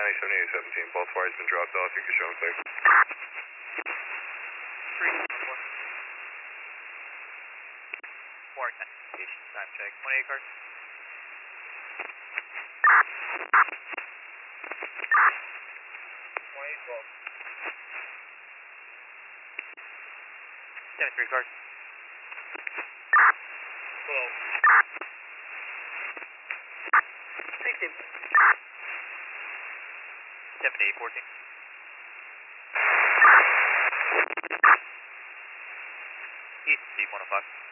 County 7817, both fires been dropped off. You can show them clear. 3, 4. Warren County Station, time check. 28 cars. 73 cars. 12. 16. 78 14. East, Steve 105.